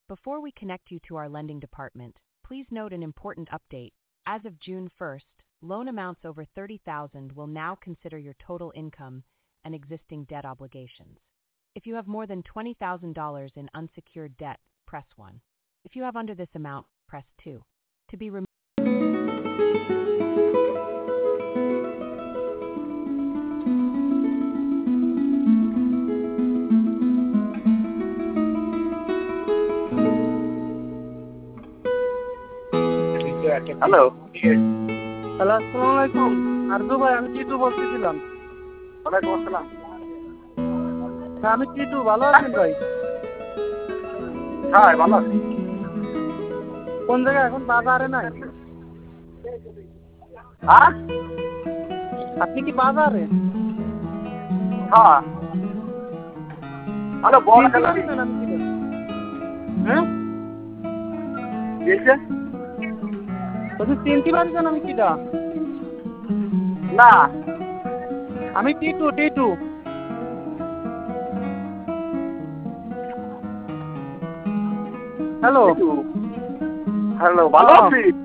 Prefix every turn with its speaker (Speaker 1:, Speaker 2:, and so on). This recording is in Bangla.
Speaker 1: Before we connect you to our lending department, please note an important update. As of June 1st, loan amounts over $30,000 will now consider your total income and existing debt obligations. If you have more than $20,000 in unsecured debt, press 1. If you have under this amount, press 2. To be removed.
Speaker 2: Hello
Speaker 3: hello, আসসালামু আলাইকুম। আরজু ভাই, আমি টিটু বলতেছিলাম।
Speaker 2: ওয়ালাইকুম আসসালাম।
Speaker 3: হ্যাঁ, আমি টিটু। ভালো আছেন ভাই?
Speaker 2: হ্যাঁ ভালো আছি।
Speaker 3: কোন জায়গায়? এখন বাজারে নাই?
Speaker 2: হ্যাঁ
Speaker 3: আপনি কি বাজারে?
Speaker 2: হ্যাঁ হ্যালো বল।
Speaker 3: চিনতে পারছেন আমি কি বলছি? হ্যাঁ, বলছি চিনতে পারছেন আমি কিটা?
Speaker 2: না
Speaker 3: আমি টিটু। টিটু হ্যালো
Speaker 2: হ্যালো ভালো আছি।